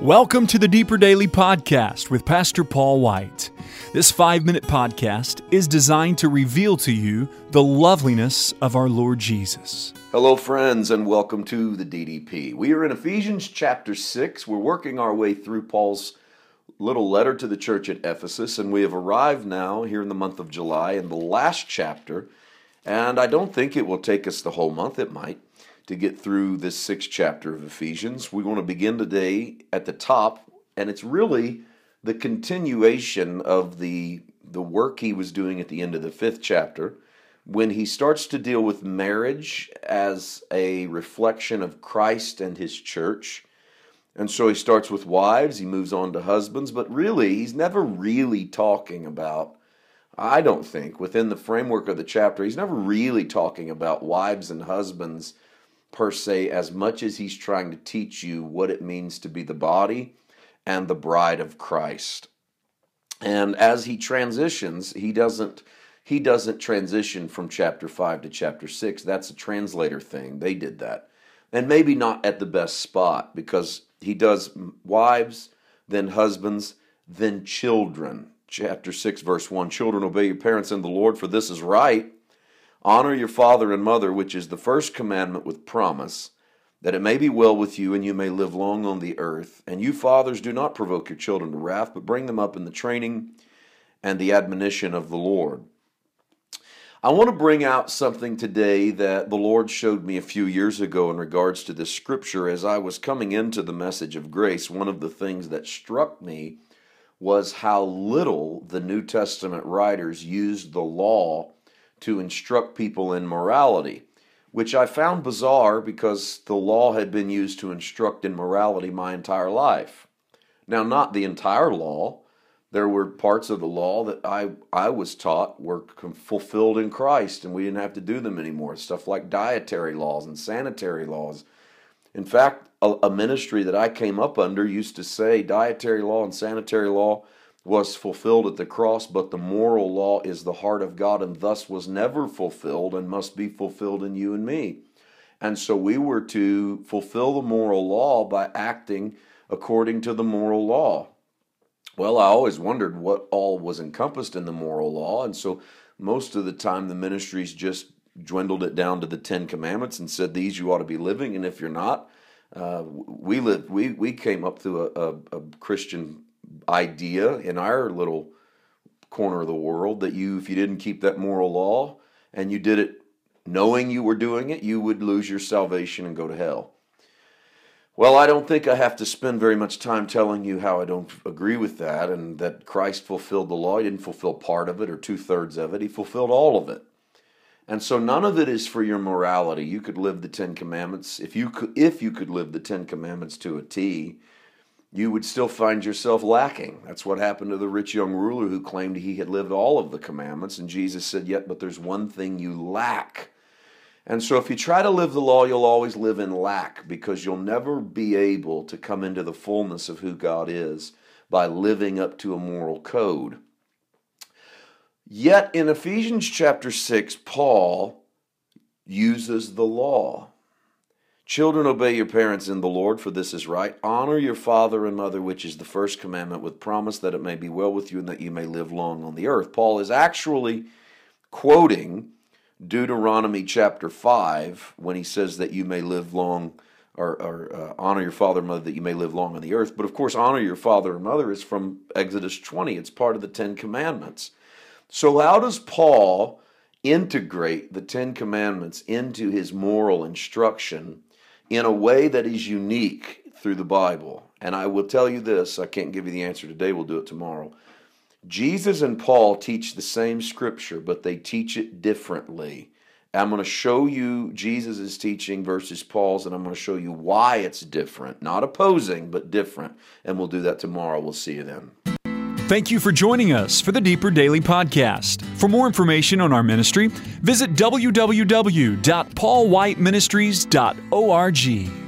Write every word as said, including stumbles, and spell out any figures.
Welcome to the Deeper Daily Podcast with Pastor Paul White. This five-minute podcast is designed to reveal to you the loveliness of our Lord Jesus. Hello, friends, and welcome to the D D P. We are in Ephesians chapter six. We're working our way through Paul's little letter to the church at Ephesus, and we have arrived now here in the month of July in the last chapter. And I don't think it will take us the whole month. It might. To get through this sixth chapter of Ephesians. We want to begin today at the top, and it's really the continuation of the, the work he was doing at the end of the fifth chapter, when he starts to deal with marriage as a reflection of Christ and his church. And so he starts with wives, he moves on to husbands, but really, he's never really talking about, I don't think, within the framework of the chapter, he's never really talking about wives and husbands per se, as much as he's trying to teach you what it means to be the body and the bride of Christ. And as he transitions, he doesn't he doesn't transition from chapter five to chapter six. That's a translator thing. They did that. And maybe not at the best spot, because he does wives, then husbands, then children. Chapter six, verse one, children, obey your parents in the Lord, for this is right. Honor your father and mother, which is the first commandment with promise, that it may be well with you and you may live long on the earth. And you fathers, do not provoke your children to wrath, but bring them up in the training and the admonition of the Lord. I want to bring out something today that the Lord showed me a few years ago in regards to this scripture. As I was coming into the message of grace, one of the things that struck me was how little the New Testament writers used the law to instruct people in morality, which I found bizarre because the law had been used to instruct in morality my entire life. Now, not the entire law. There were parts of the law that I, I was taught were fulfilled in Christ, and we didn't have to do them anymore. Stuff like dietary laws and sanitary laws. In fact, a, a ministry that I came up under used to say dietary law and sanitary law was fulfilled at the cross, but the moral law is the heart of God, and thus was never fulfilled and must be fulfilled in you and me. And so we were to fulfill the moral law by acting according to the moral law. Well, I always wondered what all was encompassed in the moral law, and so most of the time the ministries just dwindled it down to the Ten Commandments and said these you ought to be living, and if you're not, uh, we lived. We we came up through a, a, a Christian idea in our little corner of the world that you, if you didn't keep that moral law and you did it knowing you were doing it, you would lose your salvation and go to hell. Well, I don't think I have to spend very much time telling you how I don't agree with that, and that Christ fulfilled the law. He didn't fulfill part of it or two-thirds of it. He fulfilled all of it. And so none of it is for your morality. You could live the Ten Commandments. If you could, if you could live the Ten Commandments to a T, you would still find yourself lacking. That's what happened to the rich young ruler who claimed he had lived all of the commandments. And Jesus said, yet, but there's one thing you lack. And so if you try to live the law, you'll always live in lack, because you'll never be able to come into the fullness of who God is by living up to a moral code. Yet in Ephesians chapter six, Paul uses the law. Children, obey your parents in the Lord, for this is right. Honor your father and mother, which is the first commandment, with promise that it may be well with you and that you may live long on the earth. Paul is actually quoting Deuteronomy chapter five when he says that you may live long, or, or uh, honor your father and mother that you may live long on the earth. But of course, honor your father and mother is from Exodus twenty. It's part of the Ten Commandments. So how does Paul integrate the Ten Commandments into his moral instruction in a way that is unique through the Bible? And I will tell you this, I can't give you the answer today, we'll do it tomorrow. Jesus and Paul teach the same scripture, but they teach it differently. I'm going to show you Jesus' teaching versus Paul's, and I'm going to show you why it's different. Not opposing, but different. And we'll do that tomorrow. We'll see you then. Thank you for joining us for the Deeper Daily Podcast. For more information on our ministry, visit w w w dot paul white ministries dot org.